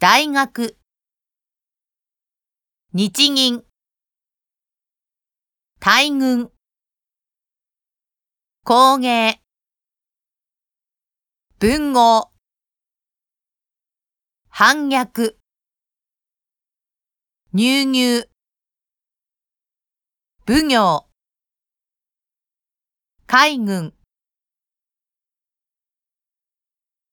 大学、日銀、大軍、工芸、文豪、反逆、乳牛、奉行、海軍、